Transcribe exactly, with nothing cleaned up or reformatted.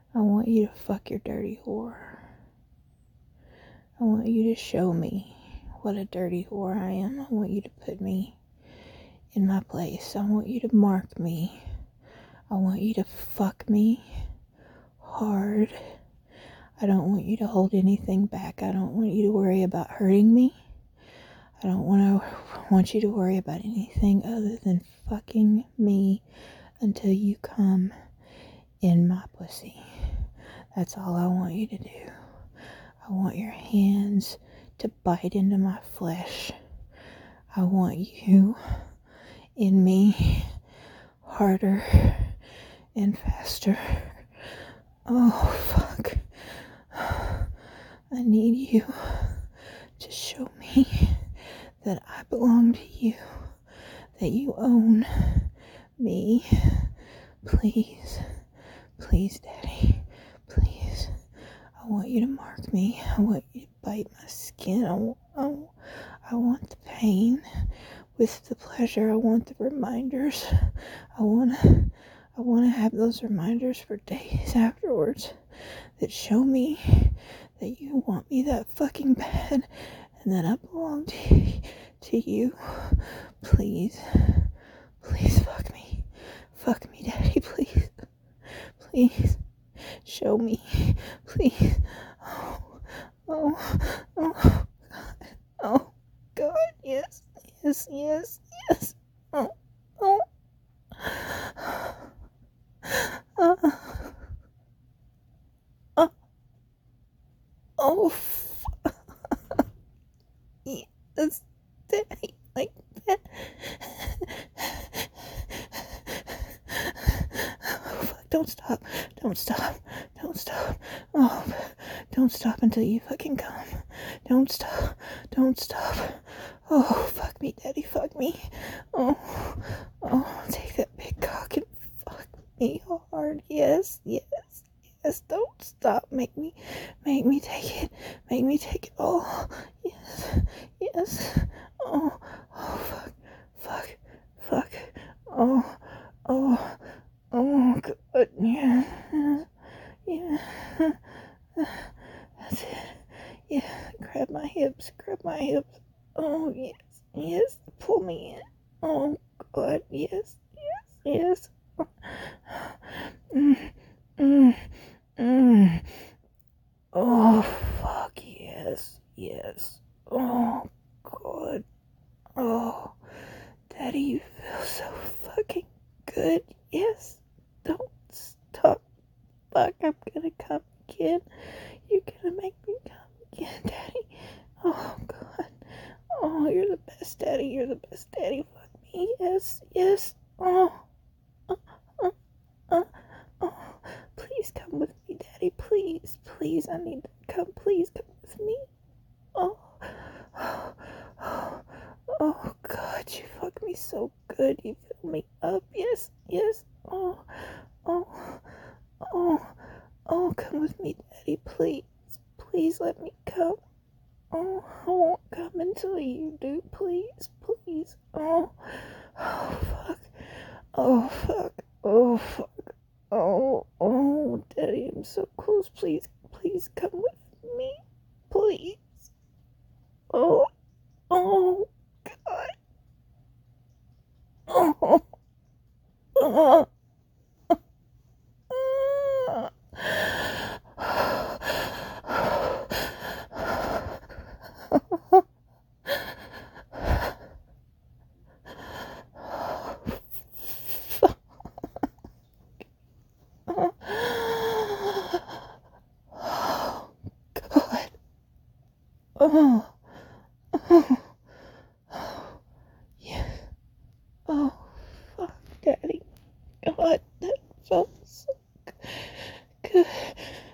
I want you to fuck your dirty whore. I want you to show me what a dirty whore I am. I want you to put me in my place. I want you to mark me. I want you to fuck me hard. I don't want you to hold anything back. I don't want you to worry about hurting me. I don't want to want you to worry about anything other than fucking me until you come in my pussy. That's all I want you to do. I want your hands to bite into my flesh. I want you in me harder and faster. Oh, fuck. I need you to show me that I belong to you, that you own me. Please, please, Daddy, please. I want you to mark me. I want you to bite my skin. I want, I want, I want the pain with the pleasure. I want the reminders. I want to I want to have those reminders for days afterwards that show me that you want me that fucking bad and that I belong to, to you. Please, please fuck me. Fuck me, Daddy, please. Please, show me. Please. Oh, oh, oh, God. Oh, God, yes, yes, yes, yes. Oh, oh. Uh, uh, oh, fuck. Yes, Daddy, like that. Oh, fuck, don't stop, don't stop, don't stop. Oh, don't stop until you fucking come. Don't stop, don't stop. Oh, fuck me, Daddy, fuck me. Oh, oh, take that big cock and fuck me hard. Yes, yes, yes, don't stop. Make me, make me take it. Make me take it all. Yes, yes. Oh, oh, fuck, fuck, fuck. Oh, oh, oh, good. Yeah, yeah. That's it. Yeah, grab my hips, grab my hips. Oh, yes, yes, pull me in. Oh, God, yes, yes, yes. Mm, mm, mm. Oh, fuck, yes, yes. Oh, God. Oh, Daddy, you feel so fucking good. Yes, don't stop. Fuck, I'm gonna come again. You're gonna make me come again, Daddy. Oh, God. Oh, you're the best, Daddy. You're the best, Daddy. Fuck me. Yes, yes. Oh, uh, uh, uh, oh. Please come with me, Daddy. Please, please. I need to come. Please come with me. Oh, oh, oh, oh, God. You fuck me so good. You fill me up. Yes, yes. Oh, oh, oh, oh. Come with me, Daddy. Please, please let me come. Oh, I won't come until you do. Please, please. Oh, oh, fuck. Oh, fuck. Oh, fuck. Oh, oh, Daddy, I'm so close. Please, please come with me. Please. Oh, oh, God. Oh, oh, oh. God. Oh, oh, yes. Oh, fuck, Daddy. God, that felt so good.